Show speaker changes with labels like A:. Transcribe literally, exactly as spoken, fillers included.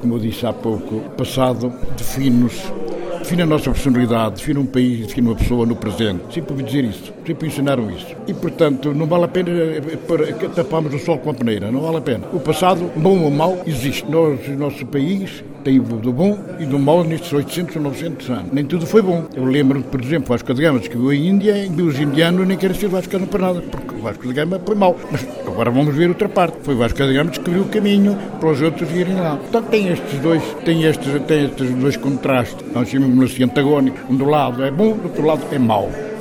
A: como eu disse há pouco, o passado define-nos, define a nossa personalidade, define um país, define uma pessoa no presente. Sempre ouvi dizer isso, sempre ensinaram isso. E, portanto, não vale a pena taparmos o sol com a peneira, não vale a pena. O passado, bom ou mau, existe. Nós, o nosso país tem do bom e do mau nestes oitocentos ou novecentos anos. Nem tudo foi bom. Eu lembro, por exemplo, Vasco da Gama descobriu a Índia e os indianos nem querem ser vascanos para nada, porque o Vasco da Gama foi mau. Mas agora vamos ver outra parte. Foi Vasco da Gama que descobriu o caminho para os outros irem lá. Portanto, tem estes dois, tem estes, tem estes dois contrastes. Nós chamamos-nos assim antagónicos. Um do lado é bom, do outro lado é mau.